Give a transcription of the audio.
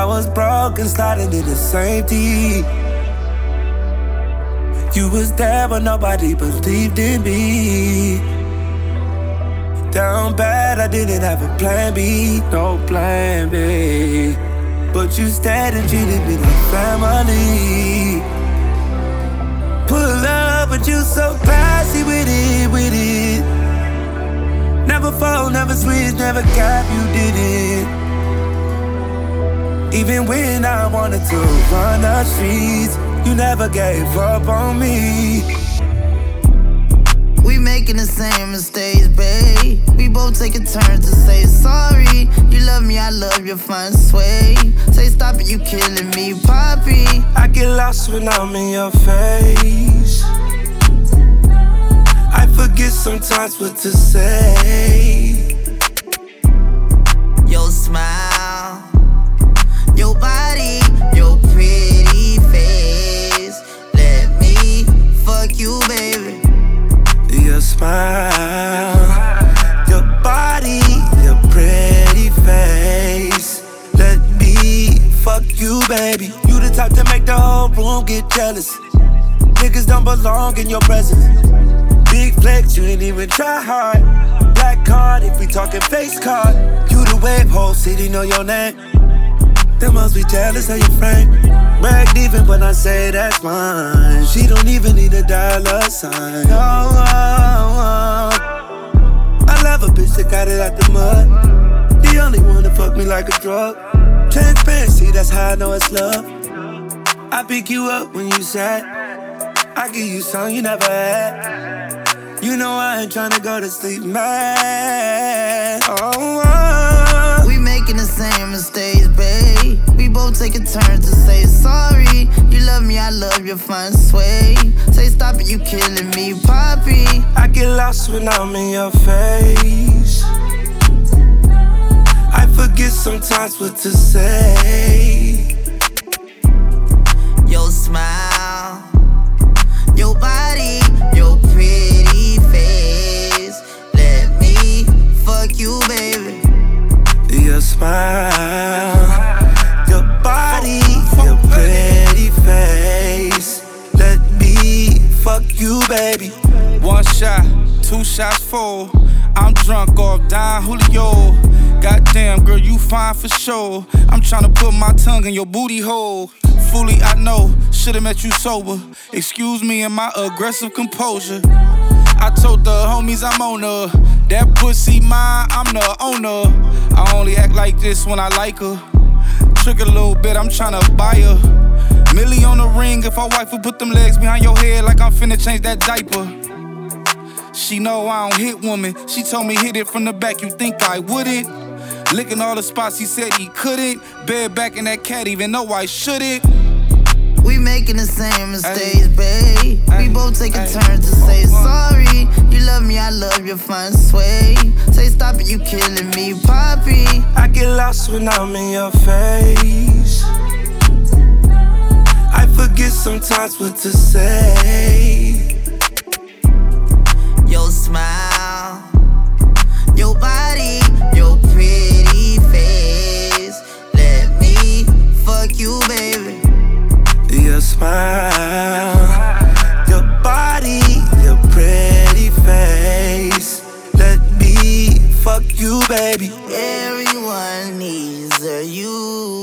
I was broke and started in the same thing. You was there but nobody believed in me. Down bad, I didn't have a plan B, no plan B. But you stayed and treated me like family. Pull up, but you so classy with it. Never fold, never switch, never cap, you did it. Even when I wanted to run the streets, you never gave up on me. We making the same mistakes, babe. We both taking turns to say sorry. You love me, I love your fun sway. Say stop it, you killing me, Poppy. I get lost when I'm in your face. I forget sometimes what to say. Your smile, your body, your pretty face. Let me fuck you, baby. Your smile, your body, your pretty face. Let me fuck you, baby. You the type to make the whole room get jealous. Niggas don't belong in your presence. Big flex, you ain't even try hard. Black card, if we talking face card. You the wave, whole city know your name. They must be jealous of your frame. Bragged even when I say that's mine. She don't even need a dollar sign. I love a bitch that got it out the mud. The only one that fuck me like a drug. Transparency, that's how I know it's love. I pick you up when you sad. I give you something you never had. You know I ain't tryna go to sleep mad. We making the same mistakes, babe. We both taking turns to say sorry. You love me, I love your fun sway. Say stop it, you killing me, Poppy. I get lost when I'm in your face. I forget sometimes what to say. Your smile, your body, your pretty face. Let me fuck you, baby. Your smile, your body, your pretty face. Let me fuck you, baby. One shot, two shots full. I'm drunk off Don Julio. Goddamn, girl, you fine for sure. I'm tryna put my tongue in your booty hole. Fully, I know, should've met you sober. Excuse me and my aggressive composure. I told the homies I'm on her. That pussy mine, I'm the owner. I only act like this when I like her. Trick a little bit, I'm tryna buy her. Millie on the ring, if our wife would put them legs behind your head like I'm finna change that diaper. She know I don't hit women. She told me hit it from the back, you think I wouldn't? Licking all the spots he said he couldn't. Bed back in that cat even though I shouldn't. We making the same mistakes, babe. We both taking turns to say sorry. You love me, I love your fun sway. Say stop it, you killing me, Poppy. I get lost when I'm in your face. I forget sometimes what to say. Your smile, your body, your pretty face. Let me fuck you, baby. Your smile, your body, your pretty face. Let me fuck you, baby. Everyone needs a you.